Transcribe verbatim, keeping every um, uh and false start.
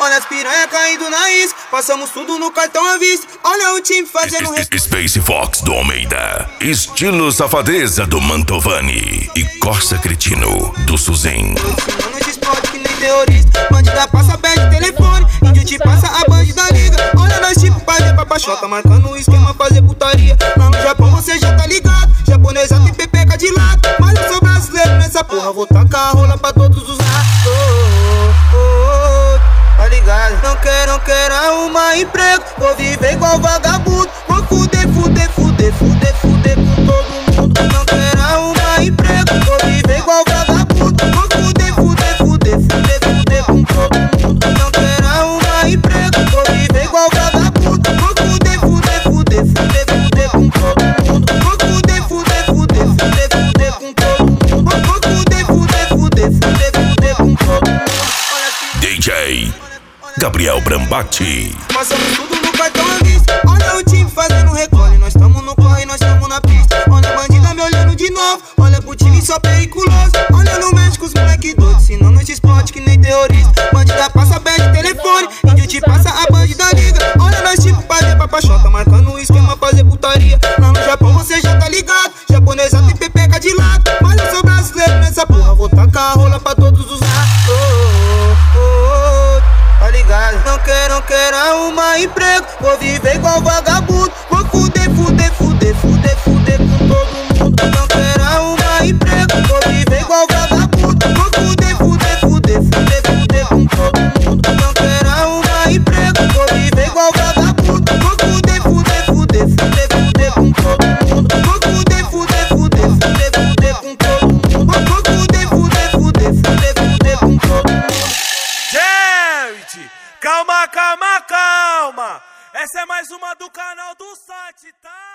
Olha as piranha caindo na isca, passamos tudo no cartão à vista. Olha o time fazendo rec... Space Fox do Almeida, estilo safadeza do Mantovani e Corsa Cretino do Suzen. Não te explode que nem terrorista, bandida passa, pede telefone, índio te passa, a bandida liga. Olha nós tipo fazer papachota, marcando o esquema, fazer putaria. Lá no Japão você já tá ligado, japonesa tem pepeca de lado. Mas eu sou brasileiro nessa porra, vou tacar a rola pra todos os lados. Oh, oh, oh, tá ligado? Não quero, não quero arrumar emprego, vou viver igual vagabundo. Vou fuder, fuder, fuder, fuder, fuder com todo mundo. Não quero arrumar emprego, vou viver igual vagabundo. Vou fuder, fuder, fuder, fuder, fuder com todo mundo. Não quero arrumar emprego, vou viver igual vagabundo. Vou fuder, fuder, fuder, fuder, fuder com todo mundo. Vou fuder, fuder, fuder, fuder, fuder com todo mundo. Vou fuder, fuder, fuder, fuder, fuder com todo mundo. D J Gabriel Brambati. Passamos tudo no cartão à vista. Olha o time fazendo recolhe, nós tamo no corre, nós tamo na pista. Olha a bandida me olhando de novo, olha pro time só periculoso. Olha no México os moleque doido, senão não te explode que nem terrorista. Bandida passa, pede telefone, índio te passa, a bandida liga. Olha nós tipo fazer papachota, marcando o esquema, fazer putaria. Lá no Japão você já tá ligado, japonesa tem pepeca de lado. Mas eu sou brasileiro nessa porra, vou tacar a rola pra todos os lados. Oh, oh, oh, tá ligado? Não quero, não quero arrumar emprego, vou viver igual vagabundo. Vou fuder, fuder, fuder, fuder, fuder com todo mundo. Não quero arrumar emprego, vou viver igual vagabundo. Vou fuder, fuder, fuder, fuder, fuder com todo mundo. Não quero arrumar emprego, vou viver igual vagabundo. Vou fuder, fuder, fuder, fuder, fuder com todo mundo. Vou fuder, fuder, fuder, fuder, fuder com todo mundo. Vou fuder, fuder, fuder, fuder, fuder com todo mundo. Gente, calma, calma, calma. Essa é mais uma do canal do site, tá?